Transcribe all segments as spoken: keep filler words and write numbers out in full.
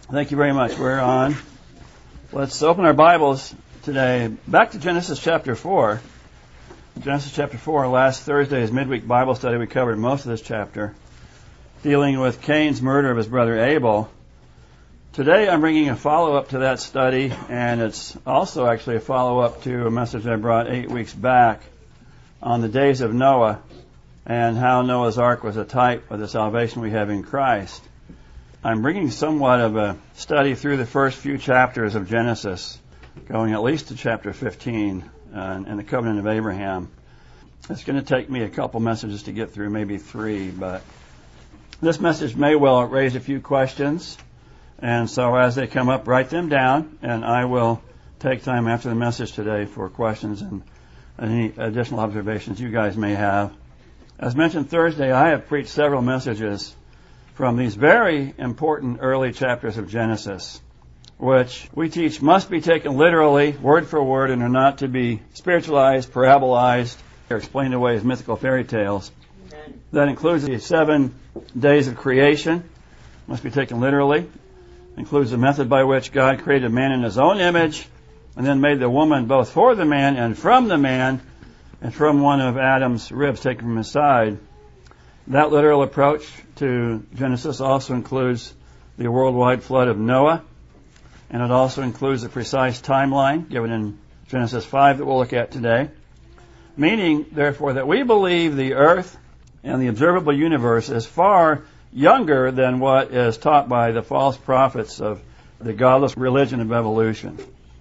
Thank you very much. We're on. Let's open our Bibles today back to Genesis chapter four. Genesis chapter four, last Thursday's midweek Bible study, we covered most of this chapter, dealing with Cain's murder of his brother Abel. Today I'm bringing a follow-up to that study, and it's also actually a follow-up to a message I brought eight weeks back on the days of Noah and how Noah's Ark was a type of the salvation we have in Christ. I'm bringing somewhat of a study through the first few chapters of Genesis, going at least to chapter fifteen uh, in the covenant of Abraham. It's going to take me a couple messages to get through, maybe three, but this message may well raise a few questions, and so as they come up, write them down, and I will take time after the message today for questions and any additional observations you guys may have. As mentioned Thursday, I have preached several messages from these very important early chapters of Genesis, which we teach must be taken literally, word for word, and are not to be spiritualized, parabolized, or explained away as mythical fairy tales. That includes the seven days of creation, must be taken literally. Includes the method by which God created man in his own image, and then made the woman both for the man and from the man, and from one of Adam's ribs taken from his side. That literal approach to Genesis also includes the worldwide flood of Noah, and it also includes the precise timeline given in Genesis five that we'll look at today. Meaning, therefore, that we believe the earth and the observable universe is far younger than what is taught by the false prophets of the godless religion of evolution.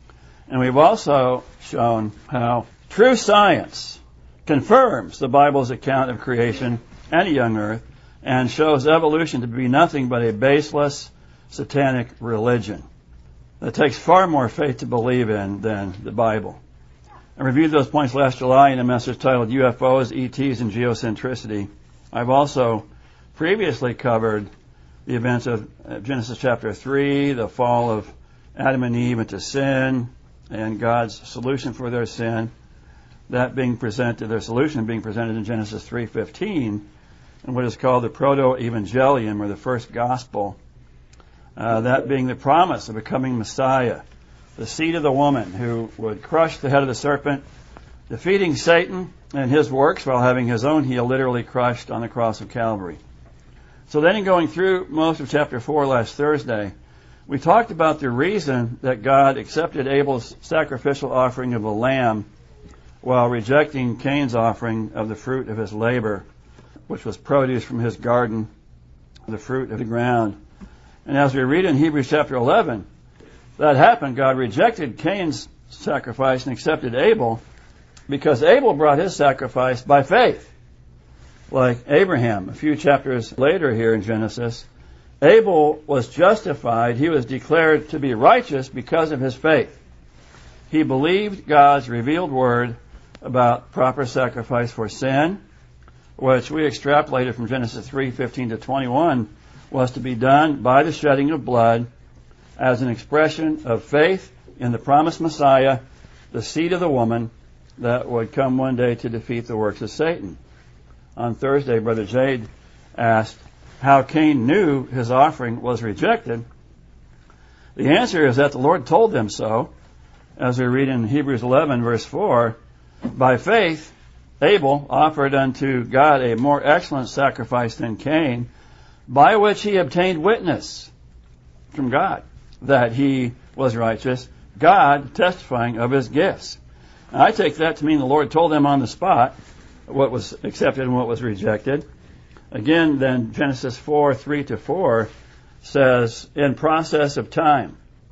And we've also shown how true science confirms the Bible's account of creation and a young earth, and shows evolution to be nothing but a baseless, satanic religion that takes far more faith to believe in than the Bible. I reviewed those points last July in a message titled U F Os, E Ts, and Geocentricity. I've also previously covered the events of Genesis chapter three, the fall of Adam and Eve into sin, and God's solution for their sin, that being presented, their solution being presented in Genesis three fifteen, and what is called the Proto-Evangelium, or the first gospel, uh, that being the promise of a coming Messiah, the seed of the woman who would crush the head of the serpent, defeating Satan and his works while having his own heel literally crushed on the cross of Calvary. So then in going through most of chapter four last Thursday, we talked about the reason that God accepted Abel's sacrificial offering of a lamb while rejecting Cain's offering of the fruit of his labor, which was produce from his garden, the fruit of the ground. And as we read in Hebrews chapter eleven, that happened. God rejected Cain's sacrifice and accepted Abel because Abel brought his sacrifice by faith. Like Abraham, a few chapters later here in Genesis, Abel was justified. He was declared to be righteous because of his faith. He believed God's revealed word about proper sacrifice for sin, which we extrapolated from Genesis three fifteen to twenty-one, was to be done by the shedding of blood as an expression of faith in the promised Messiah, the seed of the woman that would come one day to defeat the works of Satan. On Thursday, Brother Jade asked how Cain knew his offering was rejected. The answer is that the Lord told them so, as we read in Hebrews eleven, verse four, by faith, Abel offered unto God a more excellent sacrifice than Cain, by which he obtained witness from God that he was righteous, God testifying of his gifts. Now, I take that to mean the Lord told them on the spot what was accepted and what was rejected. Again, then Genesis four, three to four says, in process of time,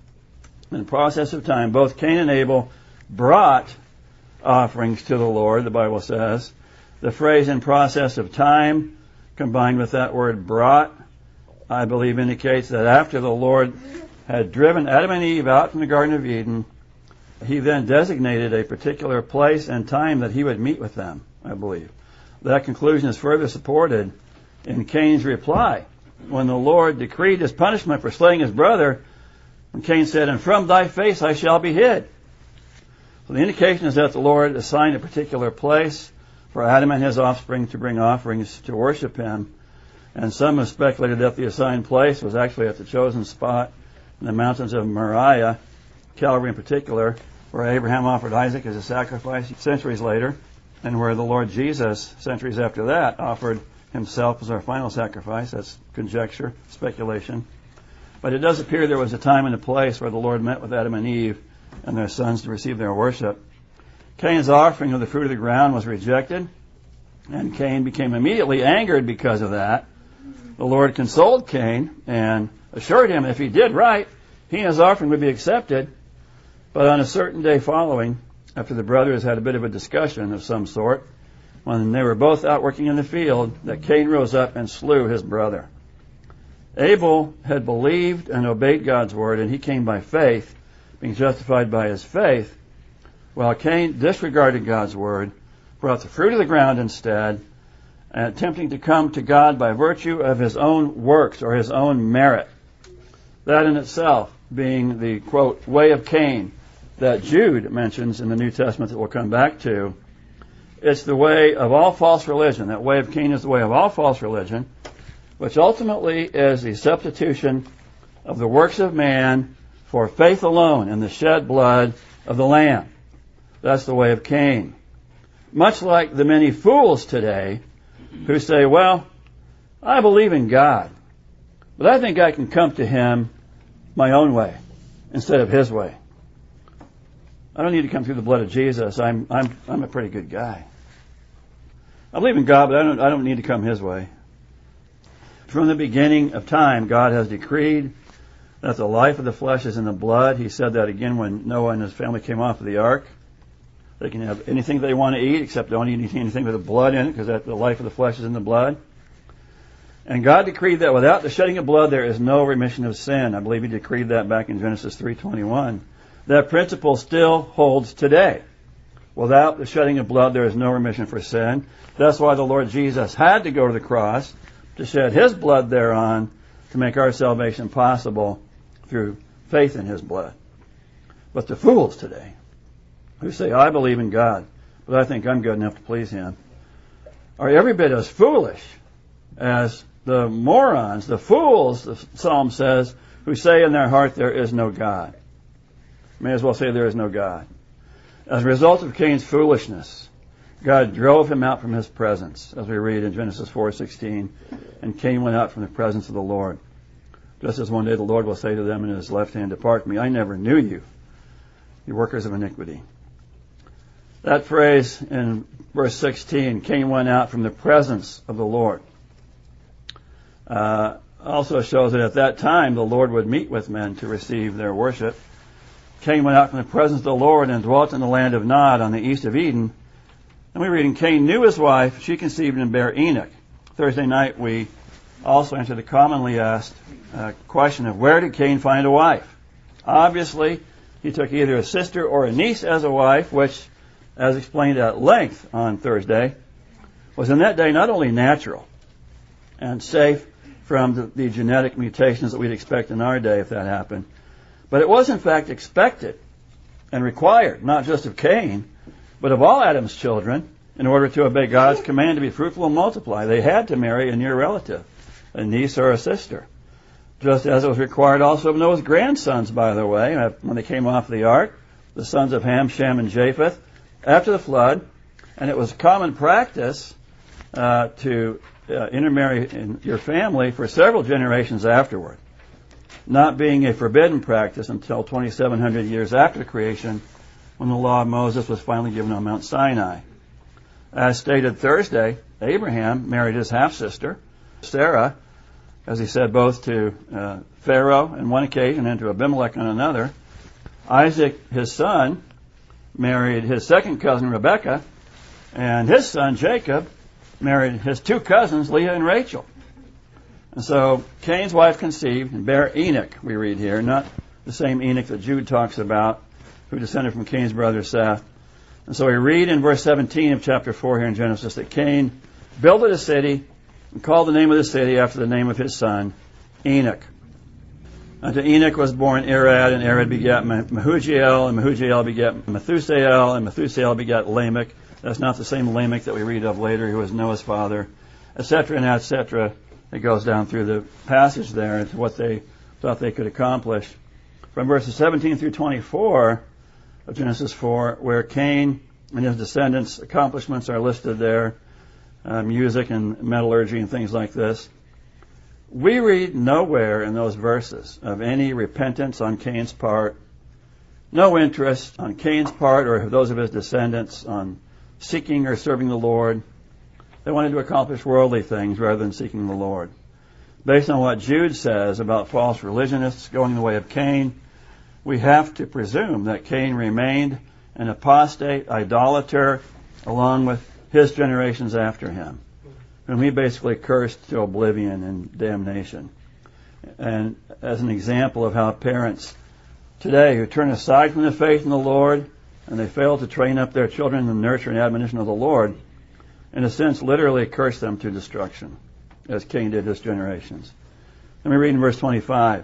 in process of time, both Cain and Abel brought offerings to the Lord, the Bible says. The phrase in process of time, combined with that word brought, I believe indicates that after the Lord had driven Adam and Eve out from the Garden of Eden, he then designated a particular place and time that he would meet with them, I believe. That conclusion is further supported in Cain's reply. When the Lord decreed his punishment for slaying his brother, and Cain said, and from thy face I shall be hid. So the indication is that the Lord assigned a particular place for Adam and his offspring to bring offerings to worship him. And some have speculated that the assigned place was actually at the chosen spot in the mountains of Moriah, Calvary in particular, where Abraham offered Isaac as a sacrifice centuries later, and where the Lord Jesus, centuries after that, offered himself as our final sacrifice. That's conjecture, speculation. But it does appear there was a time and a place where the Lord met with Adam and Eve and their sons to receive their worship. Cain's offering of the fruit of the ground was rejected, and Cain became immediately angered because of that. The Lord consoled Cain and assured him if he did right, he and his offering would be accepted. But on a certain day following, after the brothers had a bit of a discussion of some sort, when they were both out working in the field, that Cain rose up and slew his brother. Abel had believed and obeyed God's word, and he came by faith, being justified by his faith, while Cain disregarded God's word, brought the fruit of the ground instead, and attempting to come to God by virtue of his own works or his own merit. That in itself being the, quote, way of Cain that Jude mentions in the New Testament that we'll come back to. It's the way of all false religion. That way of Cain is the way of all false religion, which ultimately is the substitution of the works of man for faith alone in the shed blood of the Lamb. That's the way of Cain. Much like the many fools today who say, well, I believe in God, but I think I can come to Him my own way instead of His way. I don't need to come through the blood of Jesus. I'm I'm I'm a pretty good guy. I believe in God, but I don't I don't need to come His way. From the beginning of time, God has decreed that the life of the flesh is in the blood. He said that again when Noah and his family came off of the ark. They can have anything they want to eat, except don't eat anything with the blood in it, because the life of the flesh is in the blood. And God decreed that without the shedding of blood, there is no remission of sin. I believe He decreed that back in Genesis three twenty-one. That principle still holds today. Without the shedding of blood, there is no remission for sin. That's why the Lord Jesus had to go to the cross to shed His blood thereon to make our salvation possible through faith in His blood. But the fools today, who say, I believe in God, but I think I'm good enough to please Him, are every bit as foolish as the morons, the fools, the Psalm says, who say in their heart there is no God. May as well say there is no God. As a result of Cain's foolishness, God drove him out from His presence, as we read in Genesis four sixteen, and Cain went out from the presence of the Lord. Just as one day the Lord will say to them in His left hand, depart from me, I never knew you, you workers of iniquity. That phrase in verse sixteen, Cain went out from the presence of the Lord, uh, also shows that at that time the Lord would meet with men to receive their worship. Cain went out from the presence of the Lord and dwelt in the land of Nod on the east of Eden. And we read, and Cain knew his wife, she conceived and bare Enoch. Thursday night we also answered the commonly asked uh, question of where did Cain find a wife? Obviously, he took either a sister or a niece as a wife, which, as explained at length on Thursday, was in that day not only natural and safe from the, the genetic mutations that we'd expect in our day if that happened, but it was in fact expected and required, not just of Cain, but of all Adam's children, in order to obey God's command to be fruitful and multiply. They had to marry a near relative, a niece or a sister. Just as it was required also of Noah's grandsons, by the way, when they came off the ark, the sons of Ham, Shem, and Japheth, after the flood. And it was common practice uh, to uh, intermarry in your family for several generations afterward, not being a forbidden practice until twenty-seven hundred years after creation, when the law of Moses was finally given on Mount Sinai. As stated Thursday, Abraham married his half-sister, Sarah, as he said, both to uh, Pharaoh on one occasion and to Abimelech on another. Isaac, his son, married his second cousin, Rebekah, and his son, Jacob, married his two cousins, Leah and Rachel. And so Cain's wife conceived and bare Enoch, we read here, not the same Enoch that Jude talks about, who descended from Cain's brother Seth. And so we read in verse seventeen of chapter four here in Genesis that Cain builded a city and called the name of the city after the name of his son, Enoch. Unto Enoch was born Irad, and Irad begat Mehujael, and Mehujael begat Methusael, and Methusael begat Lamech. That's not the same Lamech that we read of later, who was Noah's father, et cetera, and et cetera. It goes down through the passage there into what they thought they could accomplish. from verses seventeen through twenty-four of Genesis four, where Cain and his descendants' accomplishments are listed there, uh, music and metallurgy and things like this. We read nowhere in those verses of any repentance on Cain's part, no interest on Cain's part or those of his descendants on seeking or serving the Lord. They wanted to accomplish worldly things rather than seeking the Lord. Based on what Jude says about false religionists going the way of Cain, we have to presume that Cain remained an apostate idolater along with his generations after him, whom he basically cursed to oblivion and damnation. And as an example of how parents today who turn aside from the faith in the Lord and they fail to train up their children in the nurture and admonition of the Lord, in a sense literally curse them to destruction, as Cain did his generations. Let me read in verse twenty-five.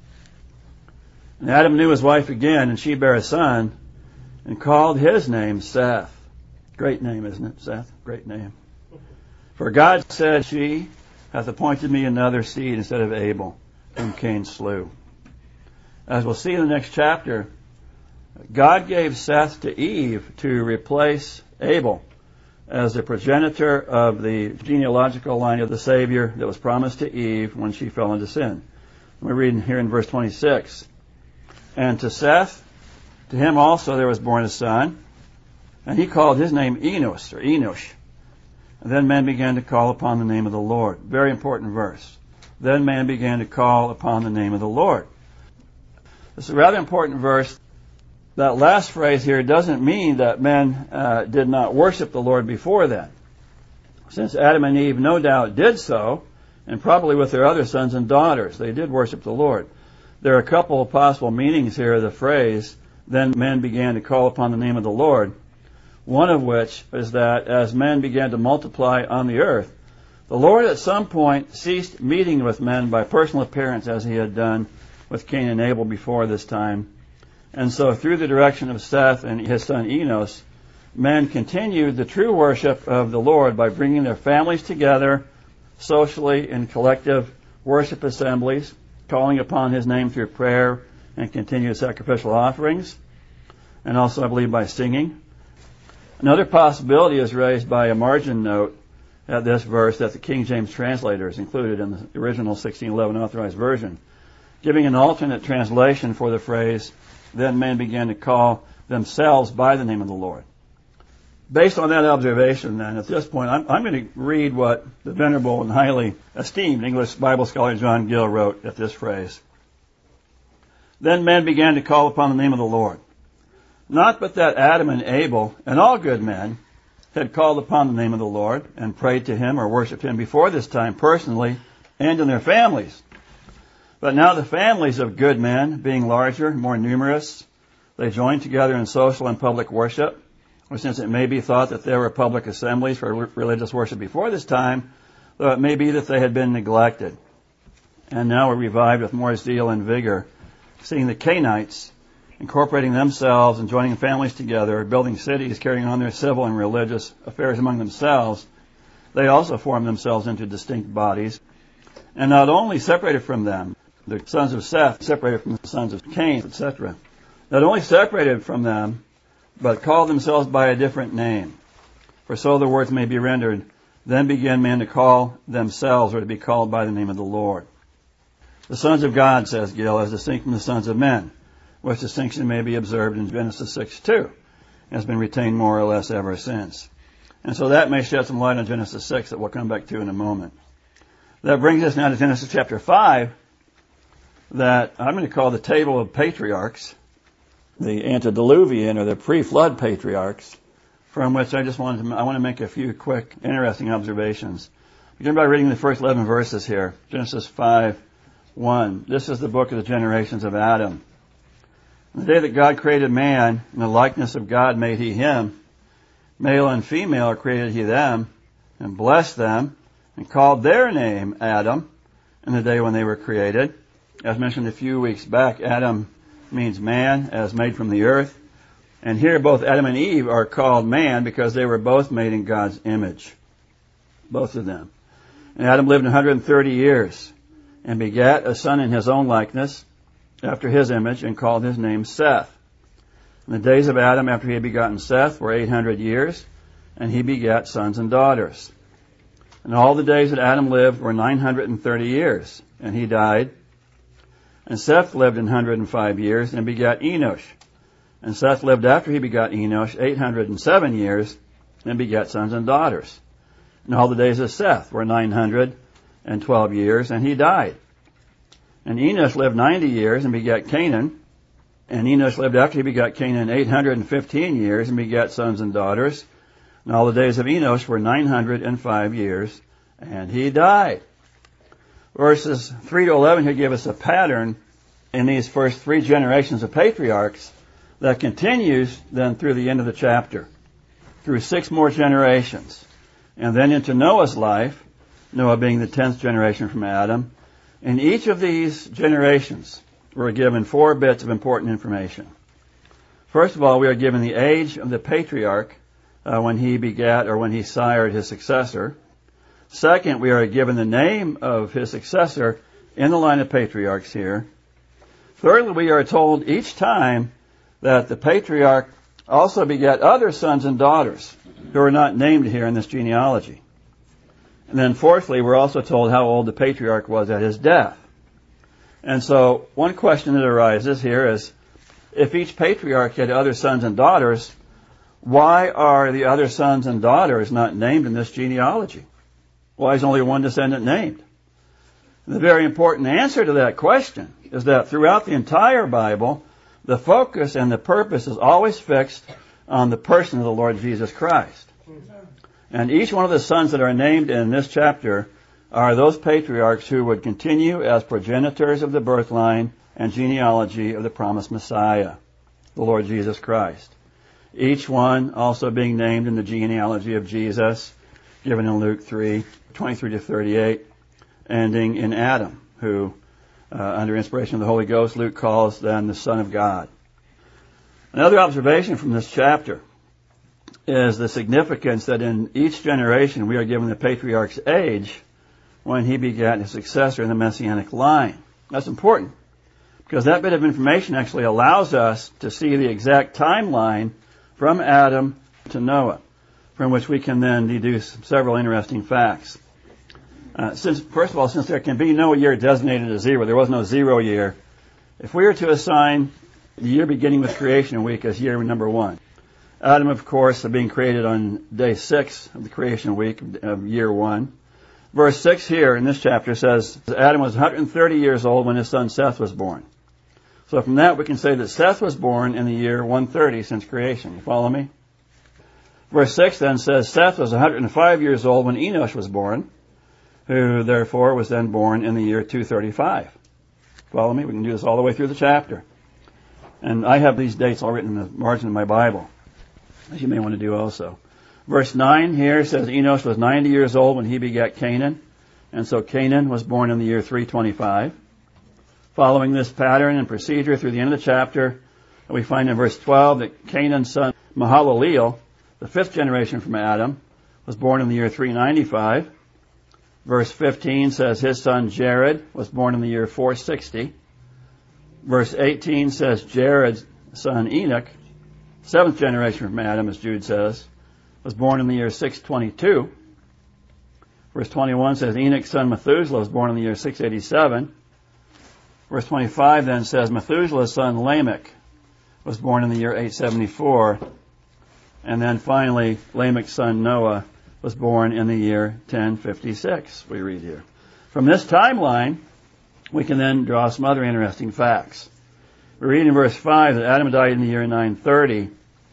And Adam knew his wife again, and she bare a son, and called his name Seth. Great name, isn't it, Seth? Great name. For God said, she hath appointed me another seed instead of Abel, whom Cain slew. As we'll see in the next chapter, God gave Seth to Eve to replace Abel as the progenitor of the genealogical line of the Savior that was promised to Eve when she fell into sin. We're reading here in verse twenty-six. And to Seth, to him also there was born a son, and he called his name Enos, or Enosh. And then man began to call upon the name of the Lord. Very important verse. Then man began to call upon the name of the Lord. This is a rather important verse. That last phrase here doesn't mean that men uh, did not worship the Lord before then. Since Adam and Eve no doubt did so, and probably with their other sons and daughters, they did worship the Lord. There are a couple of possible meanings here of the phrase, then men began to call upon the name of the Lord. One of which is that as men began to multiply on the earth, the Lord at some point ceased meeting with men by personal appearance as he had done with Cain and Abel before this time. And so through the direction of Seth and his son Enos, men continued the true worship of the Lord by bringing their families together socially in collective worship assemblies, calling upon his name through prayer and continued sacrificial offerings, and also, I believe, by singing. Another possibility is raised by a margin note at this verse that the King James translators included in the original sixteen eleven Authorized Version, giving an alternate translation for the phrase, then men began to call themselves by the name of the Lord. Based on that observation, then, at this point, I'm, I'm going to read what the venerable and highly esteemed English Bible scholar John Gill wrote at this phrase. Then men began to call upon the name of the Lord. Not but that Adam and Abel and all good men had called upon the name of the Lord and prayed to him or worshipped him before this time personally and in their families. But now the families of good men, being larger, more numerous, they joined together in social and public worship. Or since it may be thought that there were public assemblies for religious worship before this time, though it may be that they had been neglected, and now were revived with more zeal and vigor, seeing the Cainites incorporating themselves and joining families together, building cities, carrying on their civil and religious affairs among themselves, they also formed themselves into distinct bodies, and not only separated from them, the sons of Seth separated from the sons of Cain, et cetera, not only separated from them, but called themselves by a different name. For so the words may be rendered, then began men to call themselves or to be called by the name of the Lord. The sons of God, says Gill, as distinct from the sons of men, which distinction may be observed in Genesis six two, and has been retained more or less ever since. And so that may shed some light on Genesis six that we'll come back to in a moment. That brings us now to Genesis chapter five, that I'm going to call the table of patriarchs, the antediluvian or the pre-flood patriarchs, from which I just wanted to, I want to make a few quick, interesting observations. Begin by reading the first eleven verses here. Genesis five one. This is the book of the generations of Adam. On the day that God created man, in the likeness of God made he him. Male and female created he them, and blessed them, and called their name Adam, in the day when they were created. As mentioned a few weeks back, Adam means man, as made from the earth. And here both Adam and Eve are called man because they were both made in God's image. Both of them. And Adam lived one hundred thirty years and begat a son in his own likeness, after his image and called his name Seth. And the days of Adam after he had begotten Seth were eight hundred years, and he begat sons and daughters. And all the days that Adam lived were nine hundred and thirty years, and he died. And Seth lived an hundred and five years, and begat Enosh. And Seth lived after he begot Enosh eight hundred and seven years, and begat sons and daughters. And all the days of Seth were nine hundred and twelve years, and he died. And Enosh lived ninety years, and begat Canaan. And Enosh lived after he begot Canaan eight hundred and fifteen years, and begat sons and daughters. And all the days of Enosh were nine hundred and five years, and he died. Verses three to eleven here give us a pattern in these first three generations of patriarchs that continues then through the end of the chapter, through six more generations, and then into Noah's life, Noah being the tenth generation from Adam. In each of these generations, we're given four bits of important information. First of all, we are given the age of the patriarch uh, when he begat or when he sired his successor. Second, we are given the name of his successor in the line of patriarchs here. Thirdly, we are told each time that the patriarch also begat other sons and daughters who are not named here in this genealogy. And then fourthly, we're also told how old the patriarch was at his death. And so one question that arises here is, if each patriarch had other sons and daughters, why are the other sons and daughters not named in this genealogy? Why is only one descendant named? And the very important answer to that question is that throughout the entire Bible, the focus and the purpose is always fixed on the person of the Lord Jesus Christ. And each one of the sons that are named in this chapter are those patriarchs who would continue as progenitors of the birth line and genealogy of the promised Messiah, the Lord Jesus Christ. Each one also being named in the genealogy of Jesus, given in Luke three, twenty-three to thirty-eight, ending in Adam, who, uh, under inspiration of the Holy Ghost, Luke calls then the Son of God. Another observation from this chapter is the significance that in each generation we are given the patriarch's age when he begat his successor in the Messianic line. That's important, because that bit of information actually allows us to see the exact timeline from Adam to Noah, from which we can then deduce several interesting facts. Uh, since, first of all, since there can be no year designated as zero, there was no zero year, if we were to assign the year beginning with creation week as year number one, Adam, of course, being created on day six of the creation week of year one. Verse six here in this chapter says, Adam was one hundred thirty years old when his son Seth was born. So from that we can say that Seth was born in the year one hundred thirty since creation. You follow me? Verse six then says, Seth was one hundred five years old when Enosh was born, who therefore was then born in the year two hundred thirty-five. Follow me? We can do this all the way through the chapter. And I have these dates all written in the margin of my Bible, as you may want to do also. Verse nine here says Enosh was ninety years old when he begat Canaan, and so Canaan was born in the year three hundred twenty-five. Following this pattern and procedure through the end of the chapter, we find in verse twelve that Canaan's son Mahalaleel, the fifth generation from Adam, was born in the year three hundred ninety-five. Verse fifteen says his son Jared was born in the year four hundred sixty. Verse eighteen says Jared's son Enoch, seventh generation from Adam, as Jude says, was born in the year six hundred twenty-two. Verse twenty-one says Enoch's son Methuselah was born in the year six hundred eighty-seven. Verse twenty-five then says Methuselah's son Lamech was born in the year eight hundred seventy-four. And then finally, Lamech's son Noah was born in the year ten fifty-six, we read here. From this timeline, we can then draw some other interesting facts. We read in verse five that Adam died in the year nine thirty,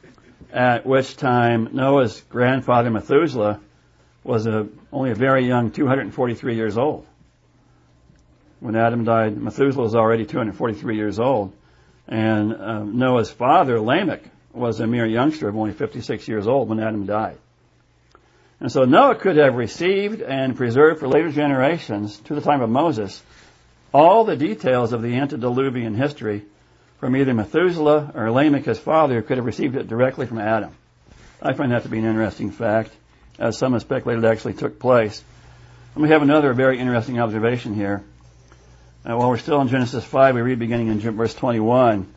at which time Noah's grandfather Methuselah was a, only a very young two hundred forty-three years old. When Adam died, Methuselah was already two hundred forty-three years old, and uh, Noah's father Lamech was a mere youngster of only fifty-six years old when Adam died. And so Noah could have received and preserved for later generations, to the time of Moses, all the details of the antediluvian history from either Methuselah or Lamech, his father, who could have received it directly from Adam. I find that to be an interesting fact, as some have speculated actually took place. And we have another very interesting observation here. Uh, while we're still in Genesis five, we read beginning in verse twenty-one.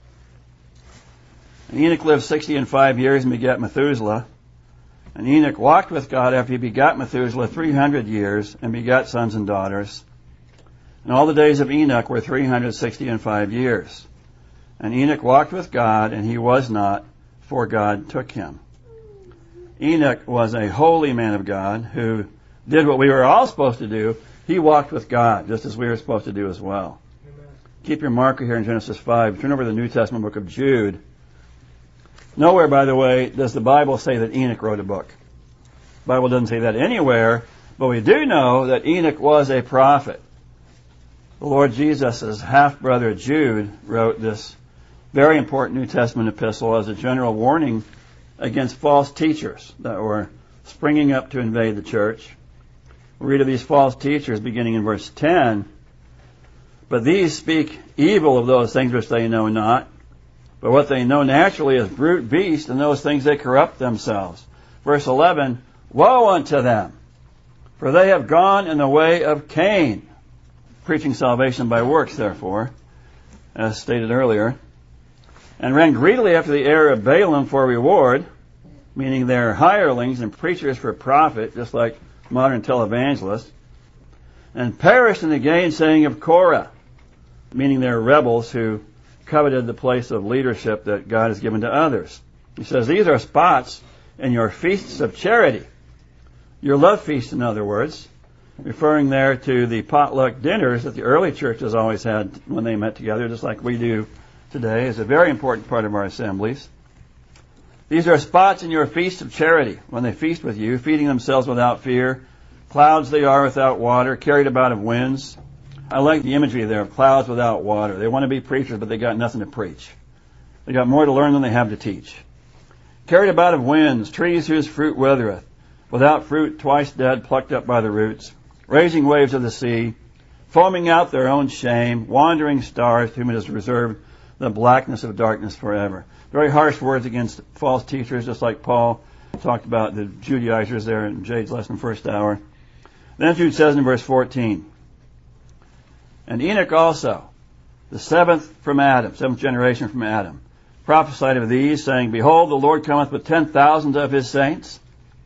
And Enoch lived sixty and five years and begat Methuselah. And Enoch walked with God after he begat Methuselah three hundred years and begat sons and daughters. And all the days of Enoch were three hundred sixty and five years. And Enoch walked with God, and he was not, for God took him. Enoch was a holy man of God who did what we were all supposed to do. He walked with God, just as we were supposed to do as well. Amen. Keep your marker here in Genesis five. Turn over to the New Testament book of Jude. Nowhere, by the way, does the Bible say that Enoch wrote a book. The Bible doesn't say that anywhere, but we do know that Enoch was a prophet. The Lord Jesus' half-brother Jude wrote this very important New Testament epistle as a general warning against false teachers that were springing up to invade the church. We read of these false teachers beginning in verse ten. But these speak evil of those things which they know not. But what they know naturally is brute beasts, and those things they corrupt themselves. Verse eleven, woe unto them, for they have gone in the way of Cain. Preaching salvation by works, therefore, as stated earlier. And ran greedily after the heir of Balaam for reward, meaning they're hirelings and preachers for profit, just like modern televangelists, and perished in the gainsaying of Korah, meaning they're rebels who coveted the place of leadership that God has given to others. He says, these are spots in your feasts of charity. Your love feast, in other words, referring there to the potluck dinners that the early churches always had when they met together, just like we do today, is a very important part of our assemblies. These are spots in your feast of charity, when they feast with you, feeding themselves without fear. Clouds they are without water, carried about of winds. I like the imagery there of clouds without water. They want to be preachers, but they got nothing to preach. They got more to learn than they have to teach. Carried about of winds, trees whose fruit withereth, without fruit, twice dead, plucked up by the roots, raging waves of the sea, foaming out their own shame, wandering stars, to whom it is reserved the blackness of darkness forever. Very harsh words against false teachers, just like Paul talked about the Judaizers there in Jade's lesson, first hour. Then Jude says in verse fourteen, and Enoch also, the seventh from Adam, seventh generation from Adam, prophesied of these, saying, behold, the Lord cometh with ten thousands of his saints,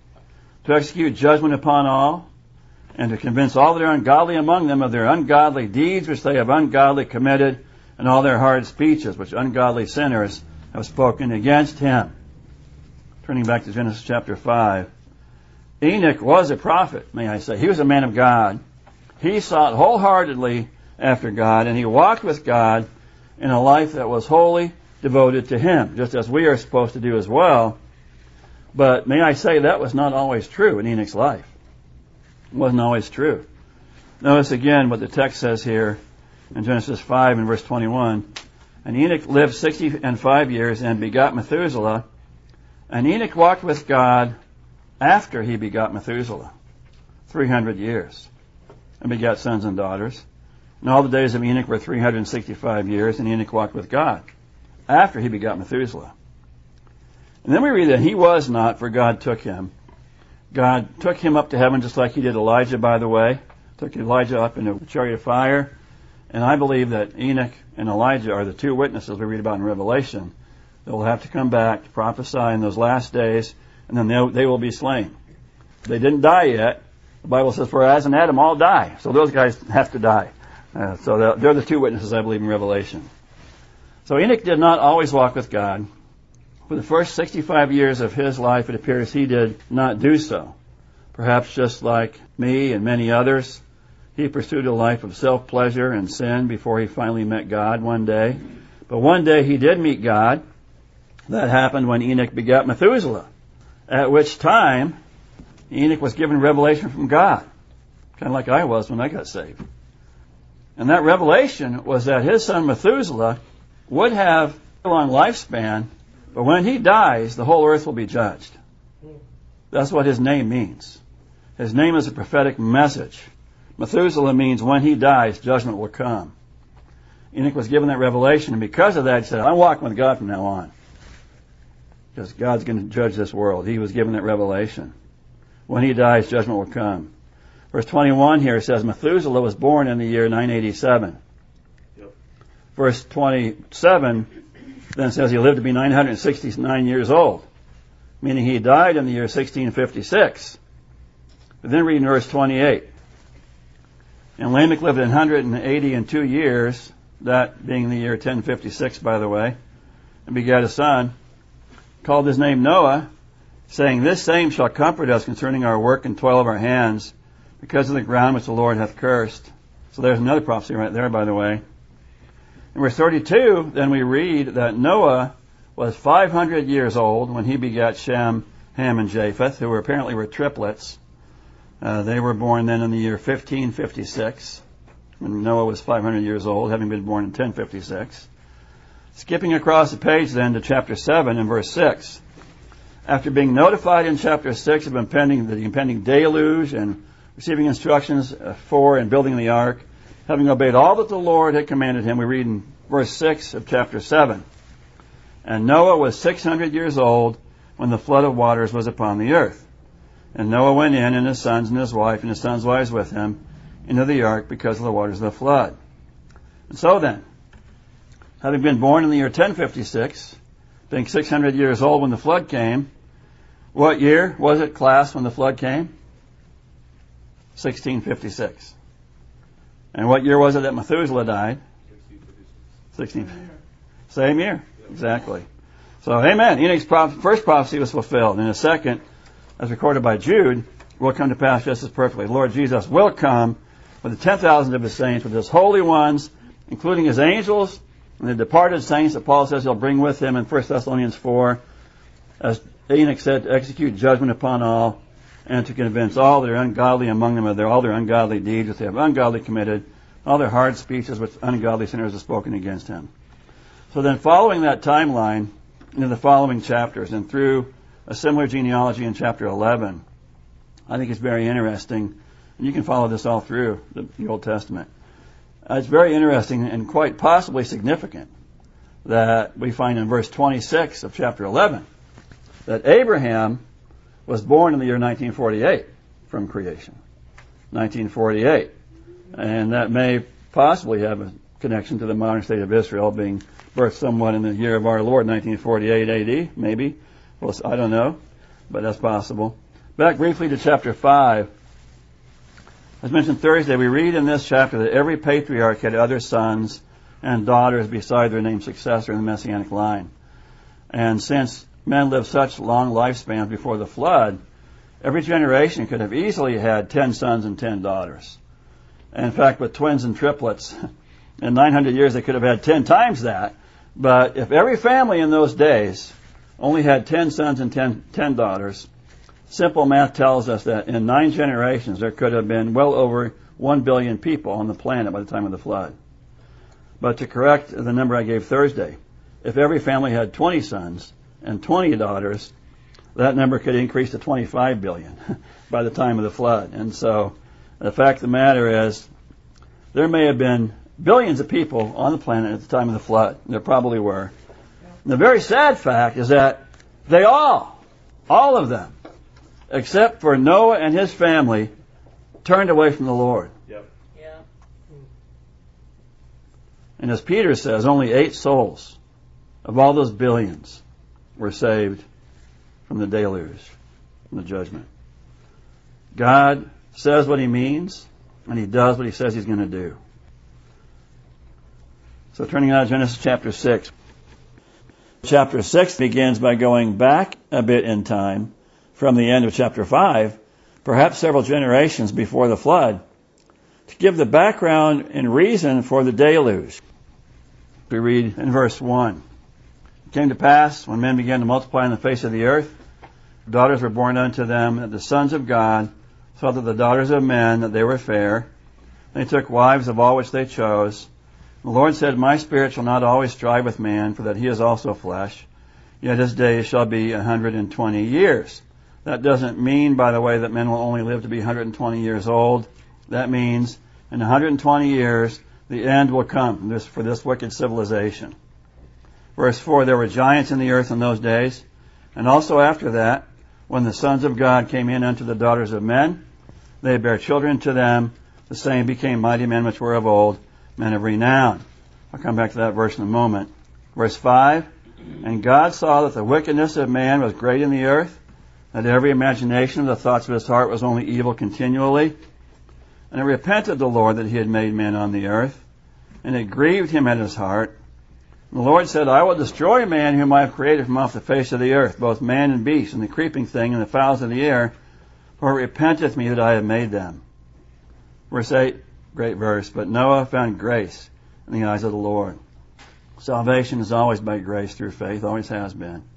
to execute judgment upon all, and to convince all that are ungodly among them of their ungodly deeds which they have ungodly committed, and all their hard speeches which ungodly sinners have spoken against him. Turning back to Genesis chapter five. Enoch was a prophet, may I say. He was a man of God. He sought wholeheartedly after God, and he walked with God in a life that was wholly devoted to him, just as we are supposed to do as well. But may I say that was not always true in Enoch's life. It wasn't always true. Notice again what the text says here in Genesis five and verse twenty-one. And Enoch lived sixty and five years and begot Methuselah. And Enoch walked with God after he begot Methuselah, three hundred years, and begot sons and daughters. And all the days of Enoch were three hundred sixty-five years, and Enoch walked with God after he begot Methuselah. And then we read that he was not, for God took him. God took him up to heaven just like he did Elijah, by the way. Took Elijah up in a chariot of fire. And I believe that Enoch and Elijah are the two witnesses we read about in Revelation that will have to come back to prophesy in those last days, and then they will be slain. They didn't die yet. The Bible says, for as in Adam all die. So those guys have to die. Uh, so they're the two witnesses, I believe, in Revelation. So Enoch did not always walk with God. For the first sixty-five years of his life, it appears he did not do so. Perhaps just like me and many others, he pursued a life of self-pleasure and sin before he finally met God one day. But one day he did meet God. That happened when Enoch begat Methuselah, at which time Enoch was given revelation from God, kind of like I was when I got saved. And that revelation was that his son Methuselah would have a long lifespan, but when he dies, the whole earth will be judged. That's what his name means. His name is a prophetic message. Methuselah means when he dies, judgment will come. Enoch was given that revelation, and because of that, he said, I'm walking with God from now on, because God's going to judge this world. He was given that revelation. When he dies, judgment will come. Verse twenty-one here says Methuselah was born in the year nine eighty-seven. Yep. Verse twenty-seven then says he lived to be nine hundred sixty-nine years old, meaning he died in the year sixteen fifty-six. But then read in verse twenty-eight. And Lamech lived one hundred eighty and two years, that being the year ten fifty-six, by the way, and begat a son, called his name Noah, saying, This same shall comfort us concerning our work and toil of our hands, because of the ground which the Lord hath cursed. So there's another prophecy right there, by the way. In verse thirty-two, then we read that Noah was five hundred years old when he begat Shem, Ham, and Japheth, who were apparently were triplets. Uh, they were born then in the year fifteen fifty-six, when Noah was five hundred years old, having been born in ten fifty-six. Skipping across the page then to chapter seven and verse six. After being notified in chapter six of impending, the impending deluge and receiving instructions for and building the ark, having obeyed all that the Lord had commanded him, we read in verse six of chapter seven. And Noah was six hundred years old when the flood of waters was upon the earth. And Noah went in, and his sons and his wife and his sons' wives with him, into the ark because of the waters of the flood. And so then, having been born in the year ten fifty-six, being six hundred years old when the flood came, what year was it, class, when the flood came? sixteen fifty-six. And what year was it that Methuselah died? sixteen. Same year. Exactly. So, amen. Enoch's proph- first prophecy was fulfilled. And the second, as recorded by Jude, will come to pass just as perfectly. The Lord Jesus will come with the ten thousand of his saints, with his holy ones, including his angels, and the departed saints that Paul says he'll bring with him in First Thessalonians four, as Enoch said, to execute judgment upon all, and to convince all that are ungodly among them of their, all their ungodly deeds which they have ungodly committed, all their hard speeches which ungodly sinners have spoken against him. So then, following that timeline into the following chapters and through a similar genealogy in chapter eleven, I think it's very interesting, and you can follow this all through the, the Old Testament. Uh, it's very interesting and quite possibly significant that we find in verse twenty-six of chapter eleven that Abraham was born in the year nineteen forty-eight from creation. nineteen forty-eight. And that may possibly have a connection to the modern state of Israel being birthed somewhat in the year of our Lord, nineteen forty-eight A D, maybe. Well, I don't know, but that's possible. Back briefly to chapter five. As mentioned Thursday, we read in this chapter that every patriarch had other sons and daughters beside their named successor in the Messianic line. And since men lived such long lifespans before the flood, every generation could have easily had ten sons and ten daughters. And in fact, with twins and triplets, in nine hundred years they could have had ten times that. But if every family in those days only had ten sons and ten, ten daughters, simple math tells us that in nine generations there could have been well over one billion people on the planet by the time of the flood. But to correct the number I gave Thursday, if every family had twenty sons and twenty daughters, that number could increase to twenty-five billion by the time of the flood. And so the fact of the matter is there may have been billions of people on the planet at the time of the flood. There probably were. And the very sad fact is that they all, all of them, except for Noah and his family, turned away from the Lord. Yep. Yeah. And as Peter says, only eight souls of all those billions were saved from the deluge, from the judgment. God says what he means, and he does what he says he's going to do. So turning now to Genesis chapter six. Chapter six begins by going back a bit in time from the end of chapter five, perhaps several generations before the flood, to give the background and reason for the deluge. We read in verse one. It came to pass, when men began to multiply on the face of the earth, daughters were born unto them, that the sons of God saw that the daughters of men, that they were fair. They took wives of all which they chose. The Lord said, My spirit shall not always strive with man, for that he is also flesh. Yet his days shall be a hundred and twenty years. That doesn't mean, by the way, that men will only live to be one hundred and twenty years old. That means in one hundred and twenty years, the end will come for this, for this wicked civilization. Verse four, there were giants in the earth in those days, and also after that, when the sons of God came in unto the daughters of men, They bare children to them. The same became mighty men which were of old, men of renown. I'll come back to that verse in a moment. Verse five, and God saw that the wickedness of man was great in the earth, that every imagination of the thoughts of his heart was only evil continually. And it repented the Lord that he had made man on the earth, and it grieved him at his heart. And the Lord said, I will destroy man whom I have created from off the face of the earth, both man and beast, and the creeping thing, and the fowls of the air, for it repenteth me that I have made them. Verse eight, great verse, but Noah found grace in the eyes of the Lord. Salvation is always by grace through faith, always has been. Amen.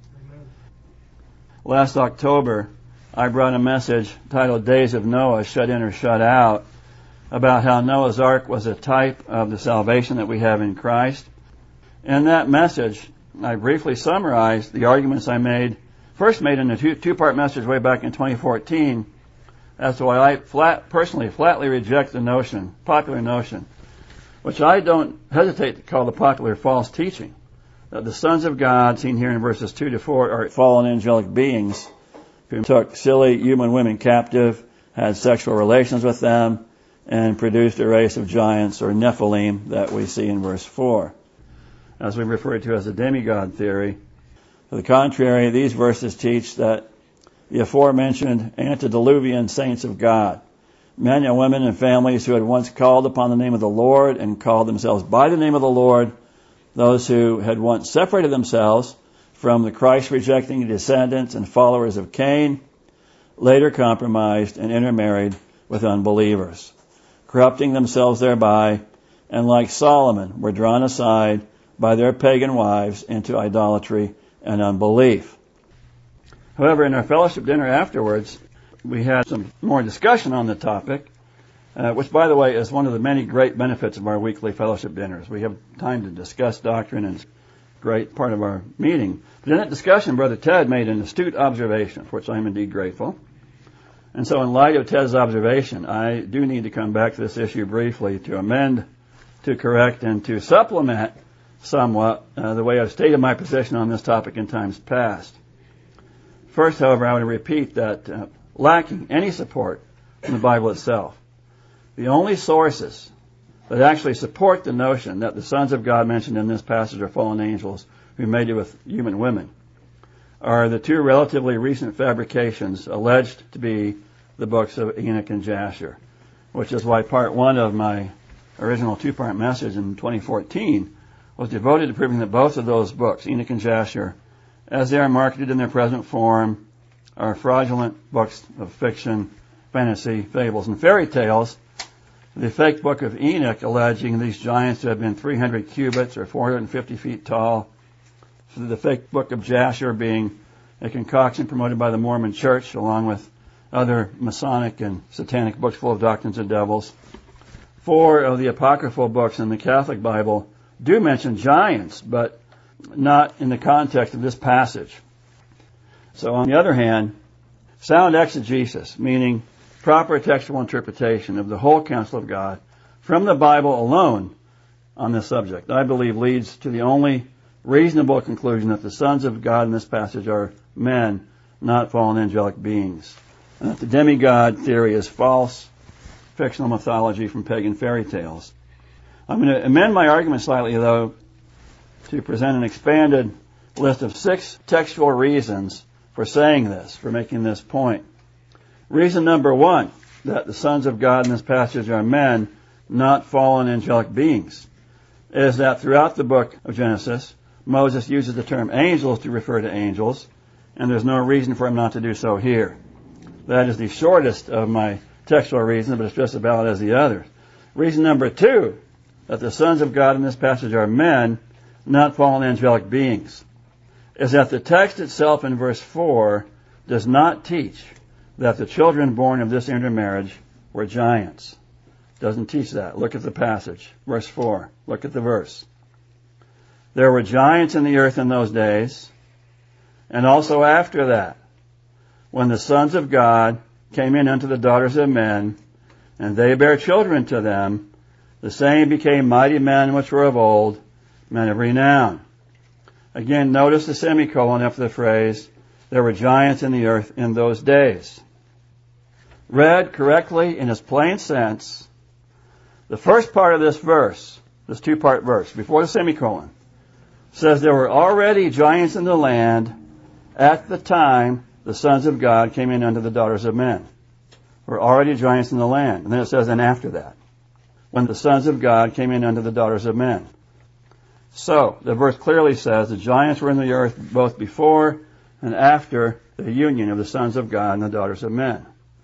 Last October, I brought a message titled Days of Noah, Shut In or Shut Out, about how Noah's Ark was a type of the salvation that we have in Christ. In that message, I briefly summarized the arguments I made, first made in a two, two-part message way back in twenty fourteen, as to why I flat, personally flatly reject the notion, popular notion, which I don't hesitate to call the popular false teaching, that the sons of God, seen here in verses two to four, are fallen angelic beings who took silly human women captive, had sexual relations with them, and produced a race of giants, or Nephilim, that we see in verse four, as we refer to as the demigod theory. To the contrary, these verses teach that the aforementioned antediluvian saints of God, men and women and families who had once called upon the name of the Lord and called themselves by the name of the Lord, those who had once separated themselves from the Christ-rejecting descendants and followers of Cain, later compromised and intermarried with unbelievers, corrupting themselves thereby, and like Solomon, were drawn aside by their pagan wives into idolatry and unbelief. However, in our fellowship dinner afterwards, we had some more discussion on the topic, uh, which, by the way, is one of the many great benefits of our weekly fellowship dinners. We have time to discuss doctrine, and it's a great part of our meeting. But in that discussion, Brother Ted made an astute observation, for which I am indeed grateful. And so in light of Ted's observation, I do need to come back to this issue briefly to amend, to correct, and to supplement somewhat uh, the way I've stated my position on this topic in times past. First, however, I want to repeat that uh, lacking any support from the Bible itself, the only sources that actually support the notion that the sons of God mentioned in this passage are fallen angels who mated with human women are the two relatively recent fabrications alleged to be the books of Enoch and Jasher, which is why part one of my original two-part message in twenty fourteen was devoted to proving that both of those books, Enoch and Jasher, as they are marketed in their present form, are fraudulent books of fiction, fantasy, fables, and fairy tales. The fake book of Enoch alleging these giants to have been three hundred cubits or four hundred fifty feet tall. The fake book of Jasher being a concoction promoted by the Mormon Church along with other Masonic and Satanic books full of doctrines of devils. Four of the apocryphal books in the Catholic Bible do mention giants, but not in the context of this passage. So on the other hand, sound exegesis, meaning proper textual interpretation of the whole counsel of God from the Bible alone on this subject, I believe leads to the only reasonable conclusion that the sons of God in this passage are men, not fallen angelic beings. And that the demigod theory is false, fictional mythology from pagan fairy tales. I'm going to amend my argument slightly, though, to present an expanded list of six textual reasons for saying this, for making this point. Reason number one, that the sons of God in this passage are men, not fallen angelic beings, is that throughout the book of Genesis, Moses uses the term angels to refer to angels, and there's no reason for him not to do so here. That is the shortest of my textual reasons, but it's just as valid as the others. Reason number two, that the sons of God in this passage are men, not fallen angelic beings, is that the text itself in verse four does not teach that the children born of this intermarriage were giants. Doesn't teach that. Look at the passage. Verse four. Look at the verse. There were giants in the earth in those days, and also after that, when the sons of God came in unto the daughters of men, and they bare children to them, the same became mighty men which were of old, men of renown. Again, notice the semicolon after the phrase, there were giants in the earth in those days. read correctly in its plain sense, the first part of this verse, this two-part verse, before the semicolon, says there were already giants in the land at the time the sons of God came in unto the daughters of men. There were already giants in the land. And then it says, and after that, when the sons of God came in unto the daughters of men. So, the verse clearly says the giants were in the earth both before and after the union of the sons of God and the daughters of men.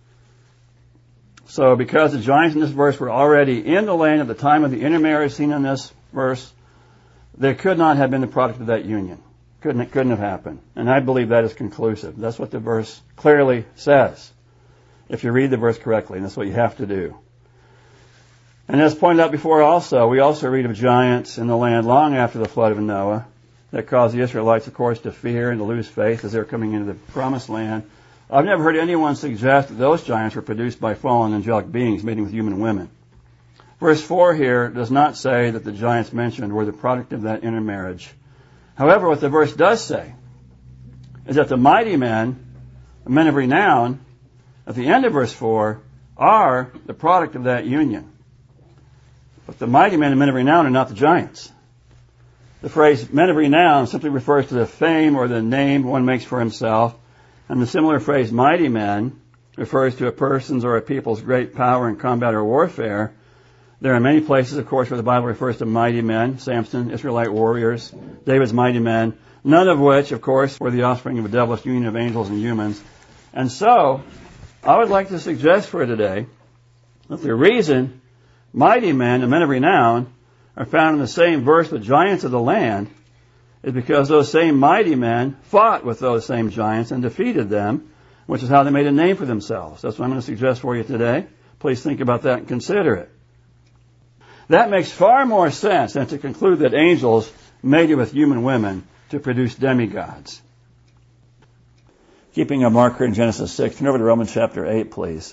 So, because the giants in this verse were already in the land at the time of the intermarriage seen in this verse, they could not have been the product of that union. Couldn't, it couldn't have happened. And I believe that is conclusive. That's what the verse clearly says, if you read the verse correctly, and that's what you have to do. And as pointed out before also, we also read of giants in the land long after the flood of Noah that caused the Israelites, of course, to fear and to lose faith as they were coming into the promised land. I've never heard anyone suggest that those giants were produced by fallen angelic beings mating with human women. Verse four here does not say that the giants mentioned were the product of that intermarriage. However, what the verse does say is that the mighty men, the men of renown, at the end of verse four, are the product of that union. But the mighty men and men of renown are not the giants. The phrase men of renown simply refers to the fame or the name one makes for himself, and the similar phrase mighty men refers to a person's or a people's great power in combat or warfare. There are many places, of course, where the Bible refers to mighty men, Samson, Israelite warriors, David's mighty men, none of which, of course, were the offspring of a devilish union of angels and humans. And so, I would like to suggest for today that the reason mighty men and men of renown are found in the same verse with giants of the land is because those same mighty men fought with those same giants and defeated them, which is how they made a name for themselves. That's what I'm going to suggest for you today. Please think about that and consider it. That makes far more sense than to conclude that angels mated with human women to produce demigods. Keeping a marker in Genesis six, turn over to Romans chapter eight, please.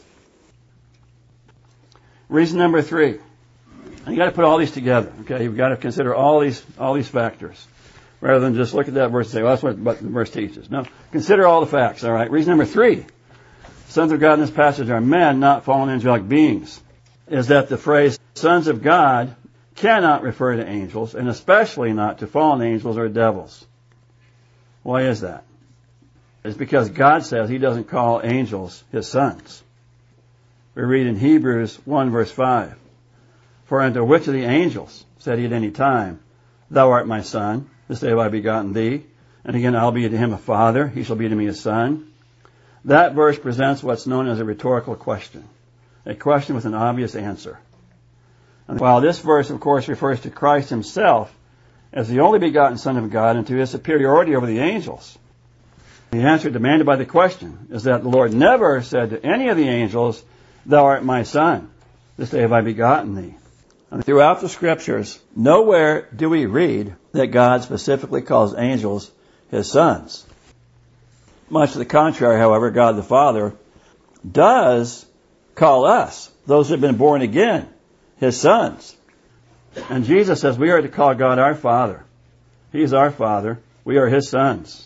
Reason number three. You've got to put all these together, okay? You've got to consider all these all these factors, rather than just look at that verse and say, well, that's what, what the verse teaches. No, consider all the facts, all right? Reason number three. Sons of God in this passage are men, not fallen angelic beings. Is that the phrase sons of God cannot refer to angels, and especially not to fallen angels or devils. Why is that? It's because God says He doesn't call angels His sons. We read in Hebrews one verse five, for unto which of the angels said He at any time, Thou art my son, this day have I begotten thee, and again I'll be to him a father, he shall be to me a son. That verse presents what's known as a rhetorical question, a question with an obvious answer. And while this verse, of course, refers to Christ Himself as the only begotten Son of God and to His superiority over the angels, the answer demanded by the question is that the Lord never said to any of the angels, Thou art my son, this day have I begotten thee. And throughout the Scriptures, nowhere do we read that God specifically calls angels His sons. Much to the contrary, however, God the Father does call us, those who have been born again, His sons. And Jesus says we are to call God our Father. He is our Father. We are His sons.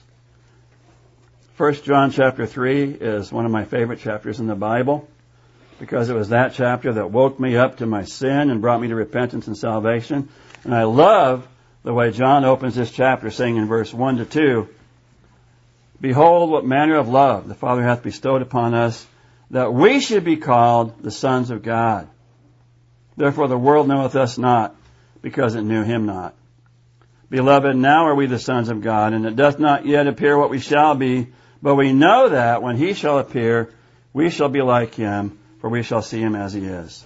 First John chapter three is one of my favorite chapters in the Bible, because it was that chapter that woke me up to my sin and brought me to repentance and salvation. And I love the way John opens this chapter saying in verse one to two, Behold, what manner of love the Father hath bestowed upon us, that we should be called the sons of God. Therefore the world knoweth us not, because it knew Him not. Beloved, now are we the sons of God, and it doth not yet appear what we shall be, but we know that when He shall appear, we shall be like Him, for we shall see Him as He is.